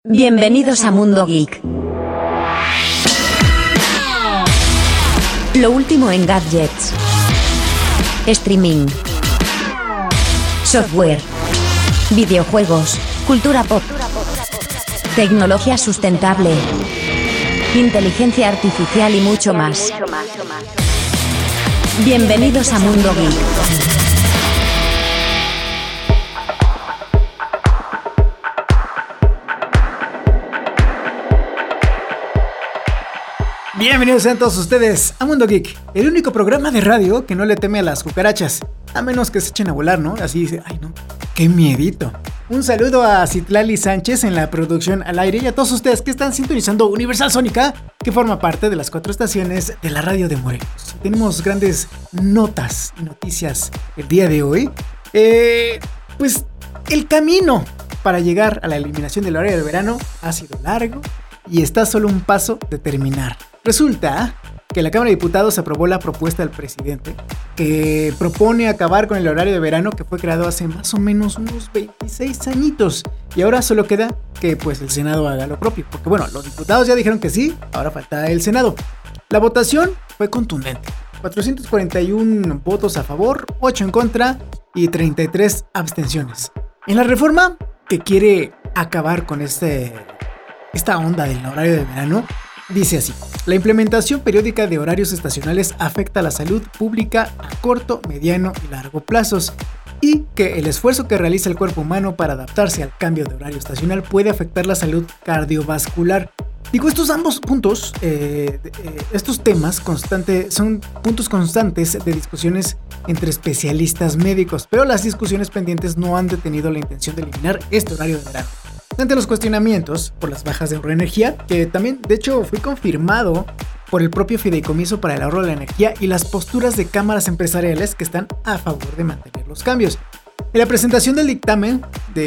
Bienvenidos a Mundo Geek. Lo último en gadgets, streaming, software, videojuegos, cultura pop, tecnología sustentable, inteligencia artificial y mucho más. Bienvenidos a Mundo Geek. Bienvenidos sean todos ustedes a Mundo Geek, el único programa de radio que no le teme a las cucarachas, a menos que se echen a volar, ¿no? Así dice, ay no, qué miedito. Un saludo a Citlali Sánchez en la producción al aire y a todos ustedes que están sintonizando Universal Sónica, que forma parte de las 4 estaciones de la radio de Morelos. Tenemos grandes notas y noticias el día de hoy. Pues el camino para llegar a la eliminación del horario de verano ha sido largo y está solo un paso de terminar. Resulta que la Cámara de Diputados aprobó la propuesta del presidente que propone acabar con el horario de verano que fue creado hace más o menos unos 26 añitos. Y ahora solo queda que pues el Senado haga lo propio. Porque bueno, los diputados ya dijeron que sí, ahora falta el Senado. La votación fue contundente. 441 votos a favor, 8 en contra y 33 abstenciones. En la reforma que quiere acabar con esta onda del horario de verano, dice así: la implementación periódica de horarios estacionales afecta a la salud pública a corto, mediano y largo plazos, y que el esfuerzo que realiza el cuerpo humano para adaptarse al cambio de horario estacional puede afectar la salud cardiovascular. Digo, estos ambos puntos, estos temas son puntos constantes de discusiones entre especialistas médicos, pero las discusiones pendientes no han detenido la intención de eliminar este horario de verano. Ante los cuestionamientos por las bajas de ahorro de energía, que también de hecho fue confirmado por el propio Fideicomiso para el Ahorro de la Energía, y las posturas de cámaras empresariales que están a favor de mantener los cambios. En la presentación del dictamen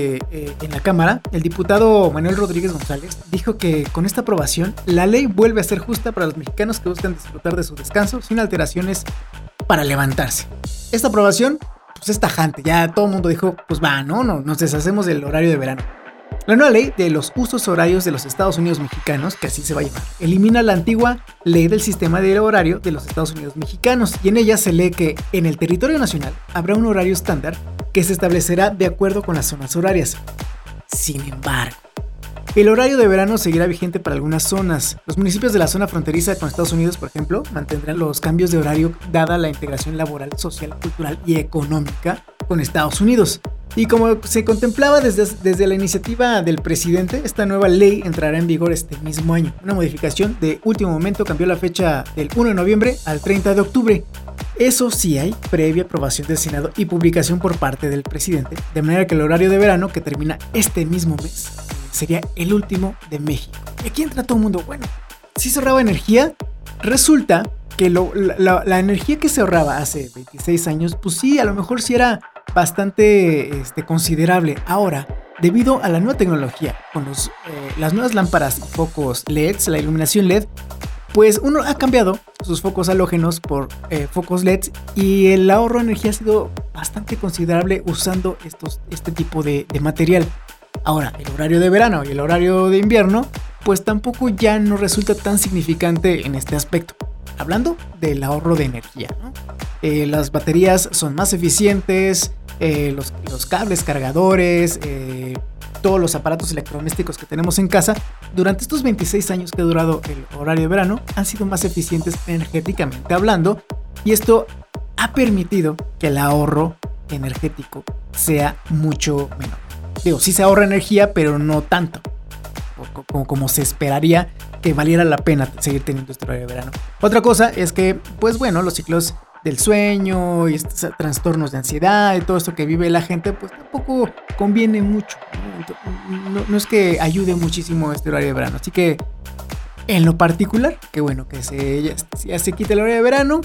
en la Cámara, el diputado Manuel Rodríguez González dijo que con esta aprobación la ley vuelve a ser justa para los mexicanos que buscan disfrutar de su descanso sin alteraciones para levantarse. Esta aprobación pues es tajante, ya todo el mundo dijo pues no nos deshacemos del horario de verano. La nueva ley de los usos horarios de los Estados Unidos mexicanos, que así se va a llamar, elimina la antigua ley del sistema de horario de los Estados Unidos mexicanos, y en ella se lee que en el territorio nacional habrá un horario estándar que se establecerá de acuerdo con las zonas horarias. Sin embargo, el horario de verano seguirá vigente para algunas zonas. Los municipios de la zona fronteriza con Estados Unidos, por ejemplo, mantendrán los cambios de horario dada la integración laboral, social, cultural y económica con Estados Unidos. Y como se contemplaba desde la iniciativa del presidente, esta nueva ley entrará en vigor este mismo año. Una modificación de último momento cambió la fecha del 1 de noviembre al 30 de octubre. Eso sí, hay previa aprobación del Senado y publicación por parte del presidente, de manera que el horario de verano que termina este mismo mes sería el último de México. Y aquí entra todo el mundo, bueno, si se ahorraba energía, resulta que la energía que se ahorraba hace 26 años, pues sí, a lo mejor sí era bastante considerable. Ahora, debido a la nueva tecnología, con las nuevas lámparas y focos LEDs, la iluminación LED, pues uno ha cambiado sus focos halógenos por focos LEDs, y el ahorro de energía ha sido bastante considerable usando este tipo de material. Ahora, el horario de verano y el horario de invierno, pues tampoco ya no resulta tan significante en este aspecto. Hablando del ahorro de energía, ¿no? Las baterías son más eficientes, los cables cargadores, todos los aparatos electrodomésticos que tenemos en casa durante estos 26 años que ha durado el horario de verano han sido más eficientes energéticamente hablando, y esto ha permitido que el ahorro energético sea mucho menor. Digo, sí se ahorra energía, pero no tanto como se esperaría que valiera la pena seguir teniendo este horario de verano. Otra cosa es que, pues bueno, los ciclos del sueño y estos trastornos de ansiedad y todo esto que vive la gente, pues tampoco conviene mucho. No es que ayude muchísimo este horario de verano. Así que, en lo particular, que bueno, que ya se quite el horario de verano.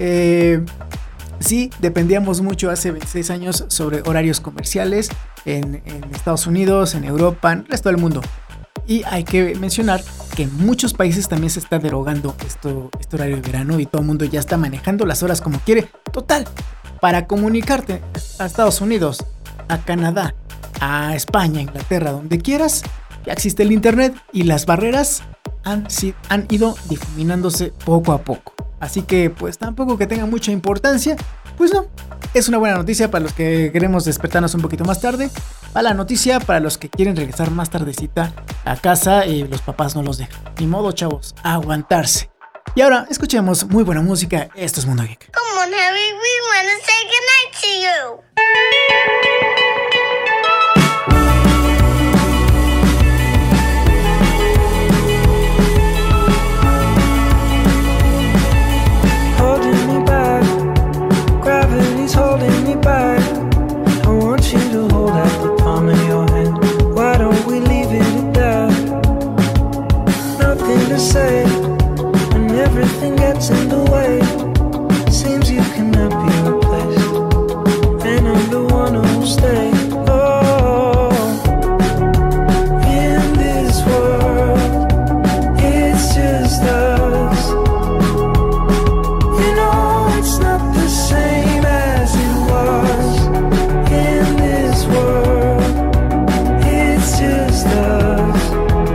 Sí, dependíamos mucho hace 26 años sobre horarios comerciales en Estados Unidos, en Europa, en el resto del mundo. Y hay que mencionar que en muchos países también se está derogando este horario de verano, y todo el mundo ya está manejando las horas como quiere. Total, para comunicarte a Estados Unidos, a Canadá, a España, Inglaterra, donde quieras, ya existe el internet y las barreras han ido difuminándose poco a poco. Así que pues tampoco que tenga mucha importancia, pues no, es una buena noticia para los que queremos despertarnos un poquito más tarde, mala noticia para los que quieren regresar más tardecita a casa y los papás no los dejan. Ni modo, chavos, aguantarse. Y ahora escuchemos muy buena música. Esto es Mundo Geek. Come on, Harry, we want to say goodnight to you. Holding me back, gravity's holding me back. I want you to hold out the palm of your hand. Why don't we leave it at that? Nothing to say, and everything gets in the way. Seems you cannot be replaced, and I'm the one who'll stay. Oh, in this world, it's just us. You know it's not the same as it was. In this world, it's just us.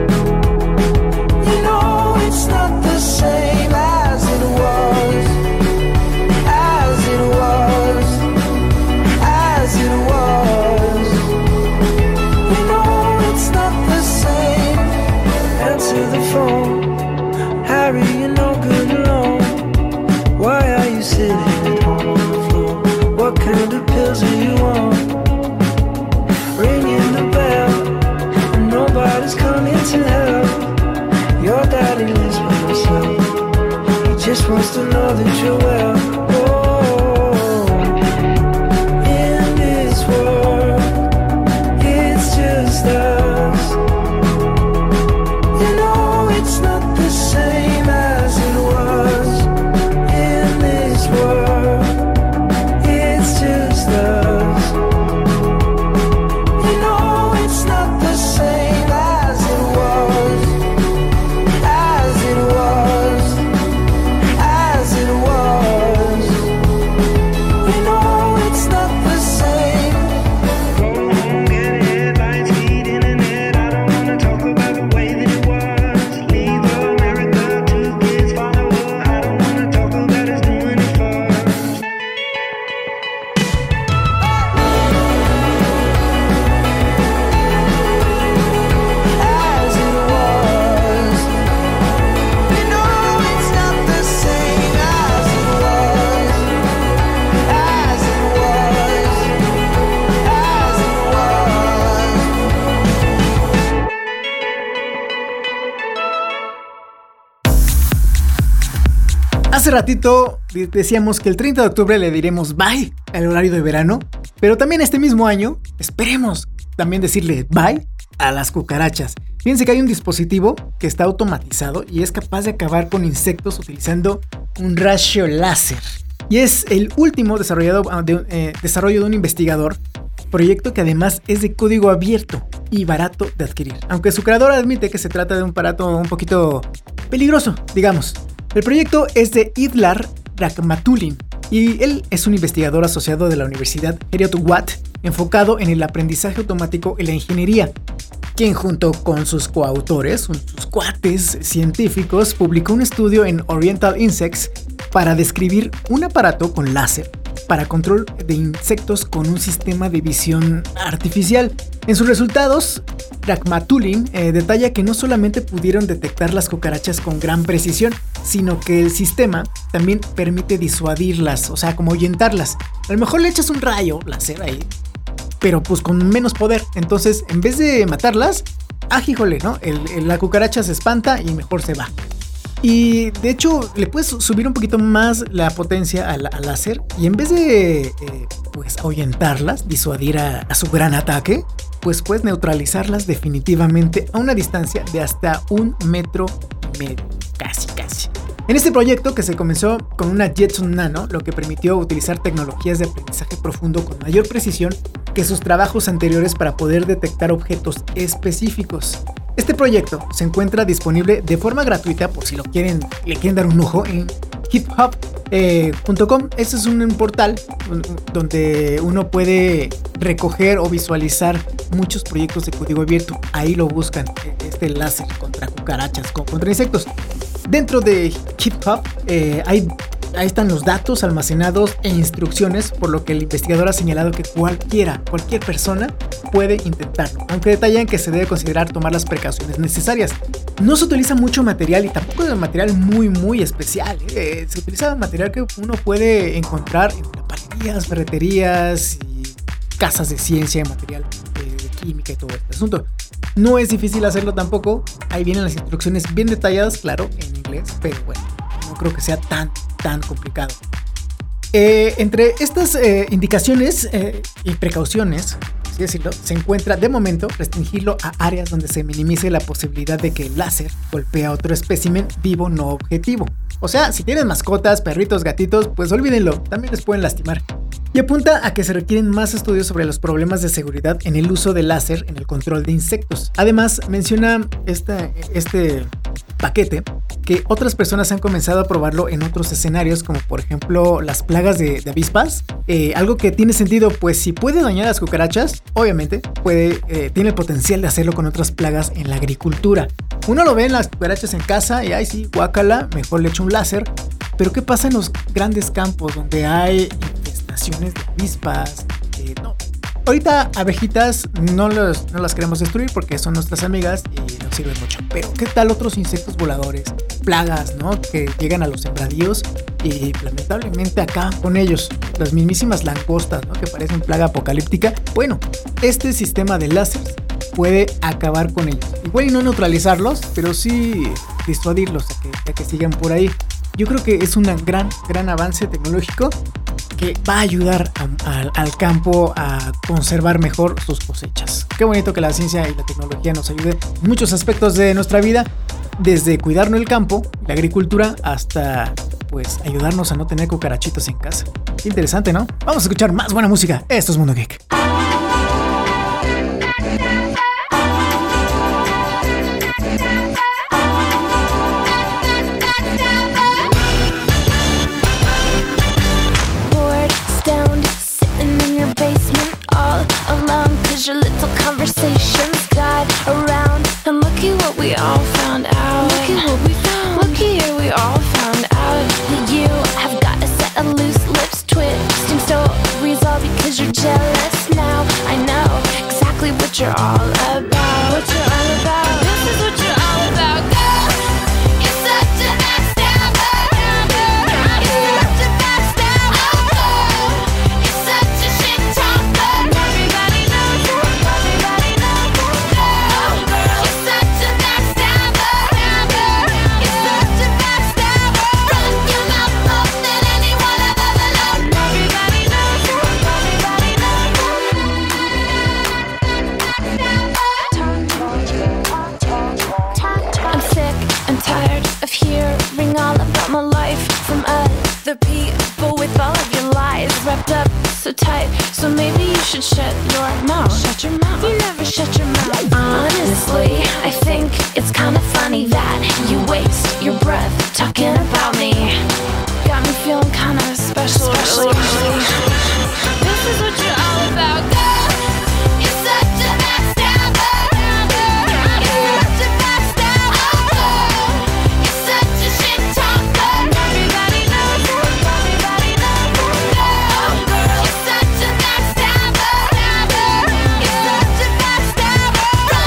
You know it's not the same as it was. As it was. As it was. You know it's not the same. Answer the phone, Harry, you're no good alone. Why are you sitting at home on the floor? What kind of pills are you on? Ringing the bell, and nobody's coming to help. Your daddy lives by himself. He just wants to know that you're well. Oh, in this world, it's just us. You know it's not the same as it was. In this world, it's just us. You know it's not the same as it was. As it was. As it was. You know it's not the same. Go home, get headlines, feed internet. I don't wanna talk about the way that it was. Leave America to his follower. I don't wanna talk about us doing it first. As it was. You know it's not the same as it was. As it was. As it was. Hace ratito decíamos que el 30 de octubre le diremos bye al horario de verano, pero también este mismo año esperemos también decirle bye a las cucarachas. Fíjense que hay un dispositivo que está automatizado y es capaz de acabar con insectos utilizando un rayo láser. Y es el último desarrollo de un investigador, proyecto que además es de código abierto y barato de adquirir. Aunque su creador admite que se trata de un aparato un poquito peligroso, digamos. El proyecto es de Idlar Rahmatulin y él es un investigador asociado de la Universidad Heriot-Watt enfocado en el aprendizaje automático y la ingeniería, quien junto con sus coautores, sus cuates científicos, publicó un estudio en Oriental Insects para describir un aparato con láser para control de insectos con un sistema de visión artificial. En sus resultados, Rahmatulin detalla que no solamente pudieron detectar las cucarachas con gran precisión, sino que el sistema también permite disuadirlas, o sea, como ahuyentarlas. A lo mejor le echas un rayo láser ahí, pero pues con menos poder. Entonces, en vez de matarlas, híjole, ¿no? La cucaracha se espanta y mejor se va. Y de hecho le puedes subir un poquito más la potencia al láser y en vez de pues ahuyentarlas, disuadir a su gran ataque, pues puedes neutralizarlas definitivamente a una distancia de hasta 1,5 metros, casi. En este proyecto, que se comenzó con una Jetson Nano, lo que permitió utilizar tecnologías de aprendizaje profundo con mayor precisión que sus trabajos anteriores para poder detectar objetos específicos. Este proyecto se encuentra disponible de forma gratuita por si le quieren dar un ojo en GitHub Este es un portal donde uno puede recoger o visualizar muchos proyectos de código abierto. Ahí lo buscan, este láser contra cucarachas, contra insectos. Dentro de GitHub ahí están los datos almacenados e instrucciones, por lo que el investigador ha señalado que cualquier persona puede intentarlo, aunque detallan que se debe considerar tomar las precauciones necesarias. No se utiliza mucho material y tampoco es material muy especial. Se utiliza material que uno puede encontrar en panaderías, ferreterías y casas de ciencia, material de química y todo este asunto. No es difícil hacerlo tampoco. Ahí vienen las instrucciones bien detalladas, claro, en inglés, pero bueno, no creo que sea tan complicado. Entre estas indicaciones y precauciones, así decirlo, se encuentra de momento restringirlo a áreas donde se minimice la posibilidad de que el láser golpee a otro espécimen vivo no objetivo. O sea, si tienen mascotas, perritos, gatitos, pues olvídenlo, también les pueden lastimar. Y apunta a que se requieren más estudios sobre los problemas de seguridad en el uso del láser en el control de insectos. Además, menciona este paquete que otras personas han comenzado a probarlo en otros escenarios, como por ejemplo las plagas de avispas. Algo que tiene sentido, pues si puede dañar a las cucarachas, obviamente tiene el potencial de hacerlo con otras plagas en la agricultura. Uno lo ve en las cucarachas en casa y ay sí, guácala, mejor le echo un láser. Pero ¿qué pasa en los grandes campos donde hay infestaciones de avispas? No. Ahorita abejitas no las queremos destruir porque son nuestras amigas y nos sirven mucho. Pero ¿qué tal otros insectos voladores? Plagas, ¿no? Que llegan a los sembradíos y lamentablemente acaban con ellos. Las mismísimas langostas, ¿no? Que parecen plaga apocalíptica. Bueno, este sistema de láser puede acabar con ellos. Igual y no neutralizarlos, pero sí disuadirlos a que sigan por ahí. Yo creo que es un gran avance tecnológico que va a ayudar al campo a conservar mejor sus cosechas. Qué bonito que la ciencia y la tecnología nos ayude en muchos aspectos de nuestra vida, desde cuidarnos el campo, la agricultura, hasta pues ayudarnos a no tener cucarachitos en casa. Qué interesante, ¿no? Vamos a escuchar más buena música. Esto es Mundo Geek. Your little conversations got around, and looky what we all found out. Looky what we found. Looky here, we all found out that you have got a set of loose lips, twisting stories all because you're jealous. Now I know exactly what you're all about. What you're all about. This is what you're all about, girl. You're such a backstabber. You're such a backstabber. You're such a shit talker. And everybody knows it. Everybody knows it. Girl, you're such a backstabber. You're such a backstabber. Run your mouth more than anyone I've ever known. And everybody knows it. Everybody knows it. I'm sick and tired of hearing all about my life from other people with all of your lies wrapped up so tight. So maybe you should shut your mouth. Shut your mouth. You never shut your mouth. Honestly, I think it's kind of funny that you waste your breath talking about me. Got me feeling kind of special. This is what you're all about, girl. You're such a backstabber. You're such a backstabber. You're such a shit talker. And everybody knows it. Everybody knows it. Girl, you're such a backstabber. You're such a backstabber.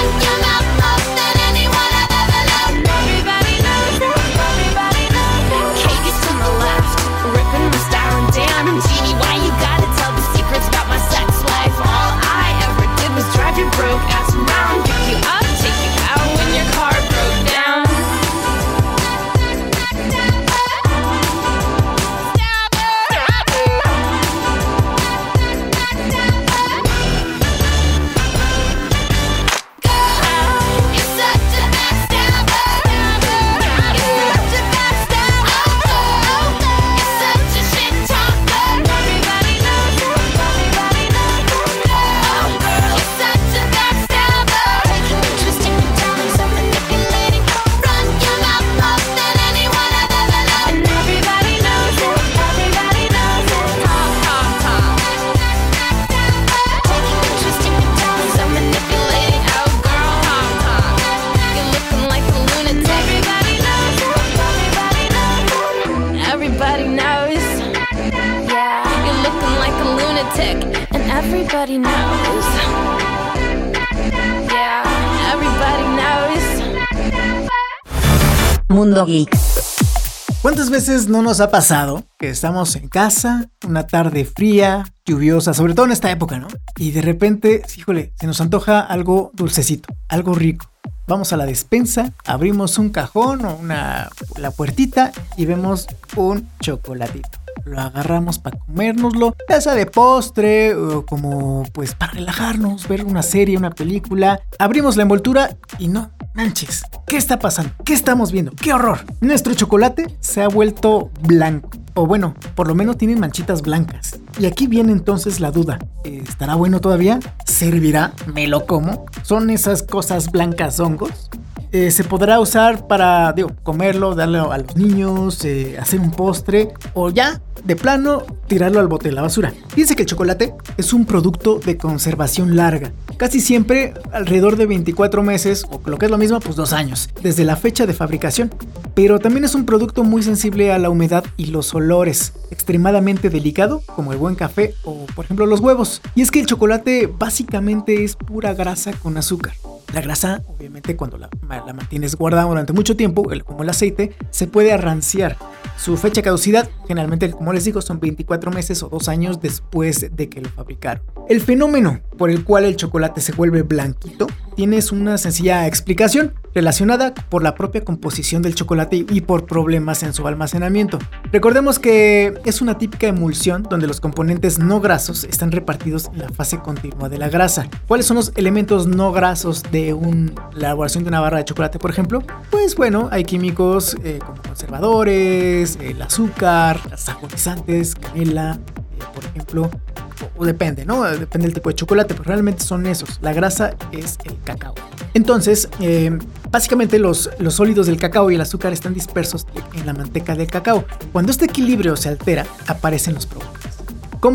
Everybody knows. Yeah, everybody knows. Mundo Geek. ¿Cuántas veces no nos ha pasado que estamos en casa, una tarde fría, lluviosa, sobre todo en esta época, ¿no? Y de repente, híjole, se nos antoja algo dulcecito, algo rico. Vamos a la despensa, abrimos un cajón o la puertita y vemos un chocolatito. Lo agarramos para comérnoslo, ya sea de postre o como pues para relajarnos, ver una serie, una película. Abrimos la envoltura y no manches, ¿qué está pasando? ¿Qué estamos viendo? ¡Qué horror! Nuestro chocolate se ha vuelto blanco. O bueno, por lo menos tienen manchitas blancas. Y aquí viene entonces la duda. ¿Estará bueno todavía? ¿Servirá? ¿Me lo como? ¿Son esas cosas blancas hongos? ¿Se podrá usar para, comerlo, darlo a los niños, hacer un postre? O ya, de plano, tirarlo al bote de la basura. Fíjense que el chocolate es un producto de conservación larga. Casi siempre alrededor de 24 meses, o lo que es lo mismo, pues 2 años, desde la fecha de fabricación. Pero también es un producto muy sensible a la humedad y los olores, extremadamente delicado, como el buen café o, por ejemplo, los huevos. Y es que el chocolate básicamente es pura grasa con azúcar. La grasa, obviamente, cuando la mantienes guardada durante mucho tiempo, como el aceite, se puede arranciar. Su fecha de caducidad, generalmente, como les digo, son 24 meses o 2 años después de que lo fabricaron. El fenómeno por el cual el chocolate se vuelve blanquito tiene una sencilla explicación relacionada por la propia composición del chocolate y por problemas en su almacenamiento. Recordemos que es una típica emulsión donde los componentes no grasos están repartidos en la fase continua de la grasa. ¿Cuáles son los elementos no grasos de la elaboración de una barra de chocolate, por ejemplo? Pues bueno, hay químicos como conservadores, el azúcar, los saborizantes, canela, por ejemplo, o depende, ¿no? Depende del tipo de chocolate, pero realmente son esos. La grasa es el cacao. Entonces, básicamente los sólidos del cacao y el azúcar están dispersos en la manteca del cacao. Cuando este equilibrio se altera, aparecen los problemas. ¿Cómo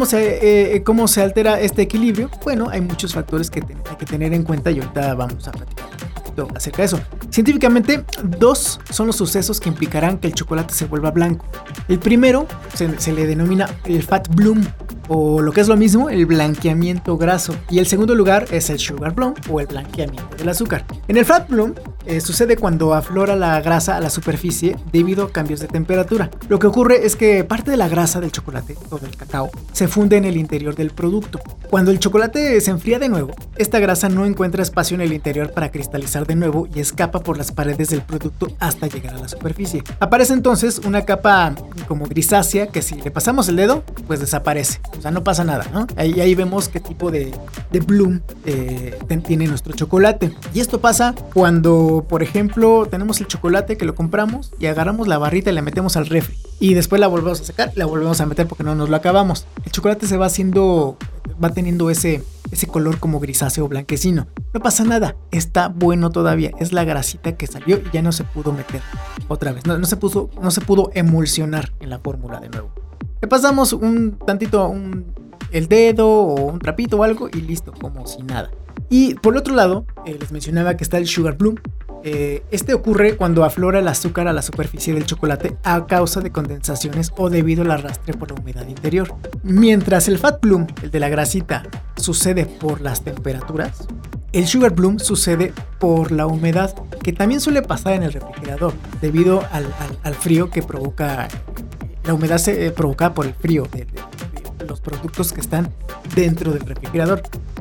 se altera este equilibrio? Bueno, hay muchos factores que hay que tener en cuenta y ahorita vamos a platicar un poquito acerca de eso. Científicamente, 2 son los sucesos que implicarán que el chocolate se vuelva blanco. El primero se le denomina el fat bloom, o lo que es lo mismo, el blanqueamiento graso. Y el segundo lugar es el sugar bloom, o el blanqueamiento del azúcar. En el fat bloom sucede cuando aflora la grasa a la superficie debido a cambios de temperatura. Lo que ocurre es que parte de la grasa del chocolate o del cacao se funde en el interior del producto. Cuando el chocolate se enfría de nuevo, esta grasa no encuentra espacio en el interior para cristalizar de nuevo y escapa por las paredes del producto hasta llegar a la superficie. Aparece entonces una capa como grisácea que si le pasamos el dedo, pues desaparece. O sea, no pasa nada, ¿no? Ahí vemos qué tipo de bloom tiene nuestro chocolate. Y esto pasa cuando, por ejemplo, tenemos el chocolate que lo compramos y agarramos la barrita y la metemos al refri. Y después la volvemos a sacar y la volvemos a meter porque no nos lo acabamos. El chocolate se va teniendo ese color como grisáceo o blanquecino. No pasa nada, está bueno todavía. Es la grasita que salió y ya no se pudo meter otra vez. No se pudo emulsionar en la fórmula de nuevo. Le pasamos un tantito el dedo o un trapito o algo y listo, como si nada. Y por el otro lado, les mencionaba que está el sugar bloom. Este ocurre cuando aflora el azúcar a la superficie del chocolate a causa de condensaciones o debido al arrastre por la humedad interior. Mientras el fat bloom, el de la grasita, sucede por las temperaturas, el sugar bloom sucede por la humedad, que también suele pasar en el refrigerador debido al frío que provoca. La humedad se provoca por el frío de los productos que están dentro del refrigerador.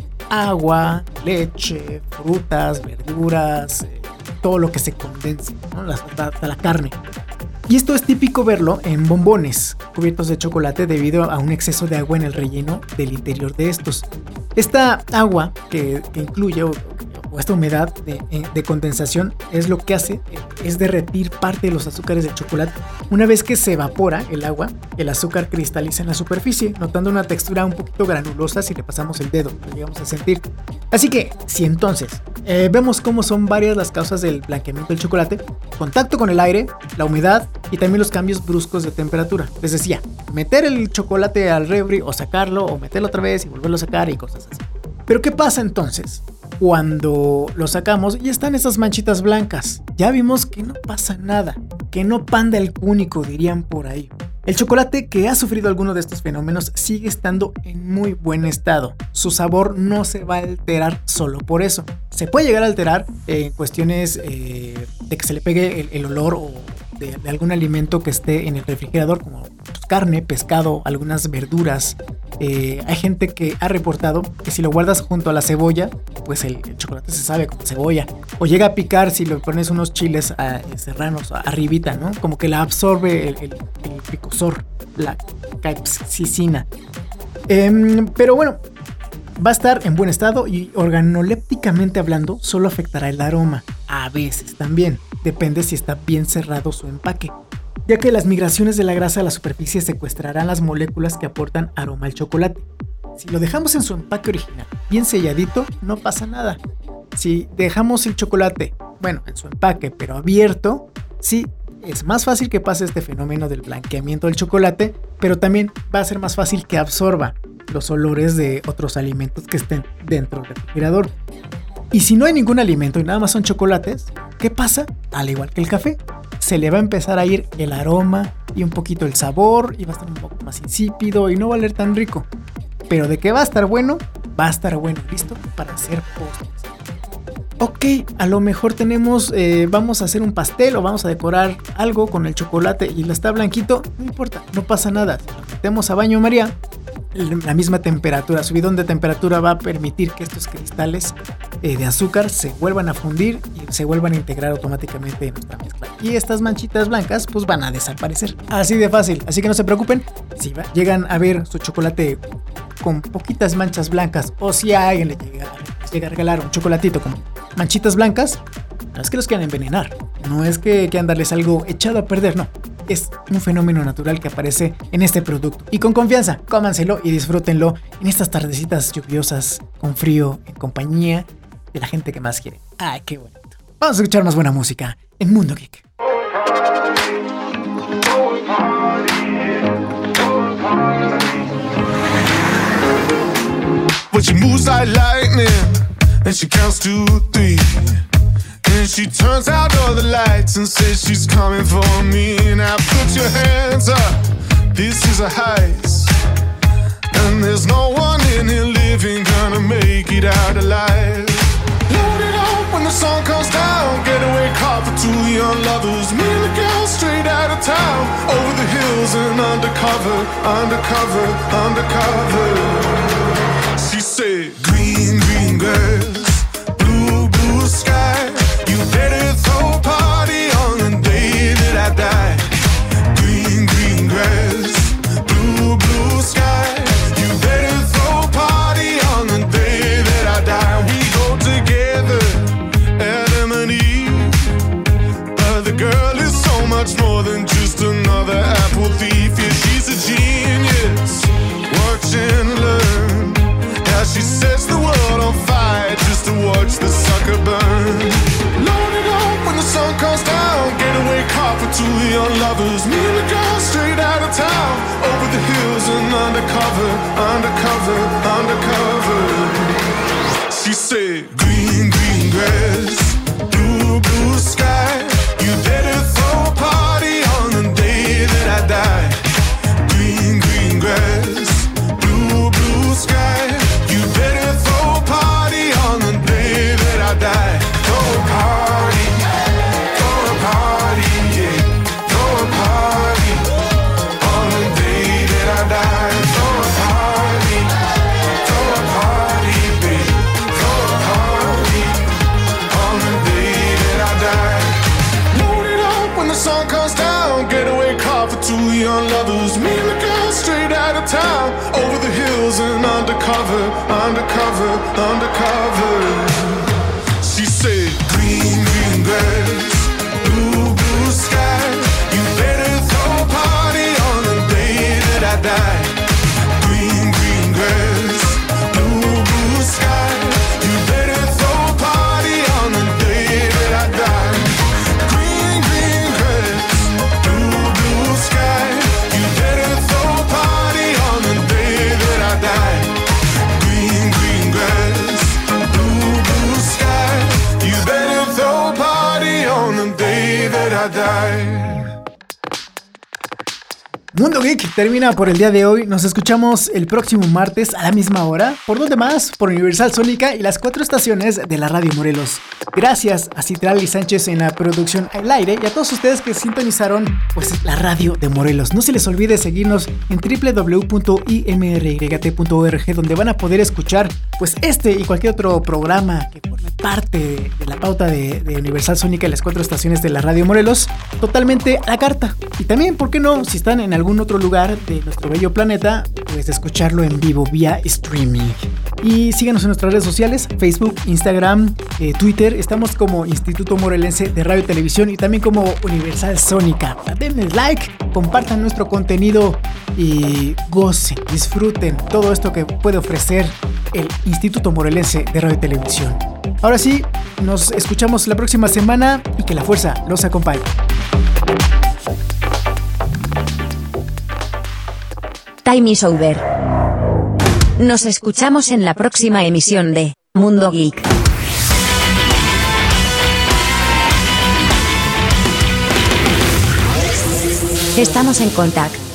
Agua, leche, frutas, verduras, todo lo que se condense, ¿no? Hasta la carne. Y esto es típico verlo en bombones cubiertos de chocolate debido a un exceso de agua en el relleno del interior de estos. Esta agua que incluye o esta humedad de condensación es lo que hace es derretir parte de los azúcares del chocolate. Una vez que se evapora el agua, el azúcar cristaliza en la superficie, notando una textura un poquito granulosa si le pasamos el dedo, lo llegamos a sentir. Así que, si entonces vemos cómo son varias las causas del blanqueamiento del chocolate: contacto con el aire, la humedad y también los cambios bruscos de temperatura. Les decía, meter el chocolate al refri o sacarlo o meterlo otra vez y volverlo a sacar y cosas así. Pero ¿qué pasa entonces cuando lo sacamos y están esas manchitas blancas? Ya vimos que no pasa nada, que no panda el cúnico, dirían por ahí. El chocolate que ha sufrido alguno de estos fenómenos sigue estando en muy buen estado. Su sabor no se va a alterar solo por eso. Se puede llegar a alterar en cuestiones de que se le pegue el olor o de algún alimento que esté en el refrigerador, como carne, pescado, algunas verduras. Hay gente que ha reportado que si lo guardas junto a la cebolla, pues el chocolate se sabe como cebolla. O llega a picar si le pones unos chiles serranos arribita, ¿no? Como que la absorbe el picosor, la capsicina. Pero bueno, va a estar en buen estado y organolépticamente hablando, solo afectará el aroma. A veces también, depende si está bien cerrado su empaque, ya que las migraciones de la grasa a la superficie secuestrarán las moléculas que aportan aroma al chocolate. Si lo dejamos en su empaque original, bien selladito, no pasa nada. Si dejamos el chocolate, bueno, en su empaque, pero abierto, sí, es más fácil que pase este fenómeno del blanqueamiento del chocolate, pero también va a ser más fácil que absorba los olores de otros alimentos que estén dentro del refrigerador. Y si no hay ningún alimento y nada más son chocolates, ¿qué pasa? Al igual que el café, se le va a empezar a ir el aroma y un poquito el sabor y va a estar un poco más insípido y no va a oler tan rico. Pero de que va a estar bueno, listo para hacer postres. Ok, a lo mejor vamos a hacer un pastel o vamos a decorar algo con el chocolate y está blanquito, no importa, no pasa nada. Si lo metemos a baño María, la misma temperatura, subidón de temperatura va a permitir que estos cristales de azúcar se vuelvan a fundir y se vuelvan a integrar automáticamente en nuestra mezcla. Y estas manchitas blancas pues van a desaparecer. Así de fácil, así que no se preocupen si llegan a ver su chocolate con poquitas manchas blancas o si a alguien les llega a regalar un chocolatito con manchitas blancas, no es que los quieran envenenar, no es que quieran darles algo echado a perder, no. Es un fenómeno natural que aparece en este producto. Y con confianza, cómanselo y disfrútenlo en estas tardecitas lluviosas, con frío, en compañía de la gente que más quiere. ¡Ay, qué bonito! Vamos a escuchar más buena música en Mundo Geek. But she moves like lightning, and she counts to 3. And she turns out all the lights and says she's coming for me. Now put your hands up, this is a heist. And there's no one in here living gonna make it out alive. Load it up when the sun comes down, getaway car for two young lovers. Me and the girl straight out of town, over the hills and undercover, undercover, undercover. She said, green, green girls, blue, blue sky. You better throw a party on the day that I die. Green, green grass, blue, blue sky. You better throw a party on the day that I die. We go together, Adam and Eve. But the girl is so much more than just another apple thief. Yeah, she's a genius. Watch and learn. How she sets the world on fire just to watch the sucker burn. Load it up when the sun comes down, getaway car for two young lovers. Me and the girl straight out of town, over the hills and undercover, undercover, undercover. She said, green, green grass, blue, blue sky. You better throw a party on the day that I die. Green, green grass, blue, blue sky. You better throw a party on the day that I die. Throw a party, throw a party, yeah. Throw a party on the day that I die. Throw a party, babe. Throw a party on the day that I die. Load it up when the sun comes down, getaway car for two young lovers. Me and the girl straight out of town, over the hills and undercover, undercover, undercover. She said, green, green grass, blue, blue sky. You better throw a party on the day that I die. Green, green grass, blue, blue sky. You better throw a party on the day that I die. Green, green grass, blue, blue sky. You better throw a party on the day that I die. Green, green grass, blue, blue sky. You better throw a party on the day that I die. Mundo Geek termina por el día de hoy. Nos escuchamos el próximo martes a la misma hora. ¿Por dónde más? Por Universal Sónica y las 4 estaciones de la Radio Morelos. Gracias a Citlali Sánchez en la producción al aire y a todos ustedes que sintonizaron pues la radio de Morelos. No se les olvide seguirnos en www.imryt.org, donde van a poder escuchar pues este y cualquier otro programa que forme parte de la pauta de Universal Sónica y las 4 estaciones de la Radio Morelos totalmente a la carta. Y también, ¿por qué no? Si están en algún otro lugar de nuestro bello planeta, pues escucharlo en vivo vía streaming. Y síganos en nuestras redes sociales, Facebook, Instagram, Twitter. Estamos como Instituto Morelense de Radio y Televisión y también como Universal Sónica. Denle like, compartan nuestro contenido y gocen, disfruten todo esto que puede ofrecer el Instituto Morelense de Radio y Televisión. Ahora sí, nos escuchamos la próxima semana y que la fuerza los acompañe. Time is over. Nos escuchamos en la próxima emisión de Mundo Geek. Estamos en contacto.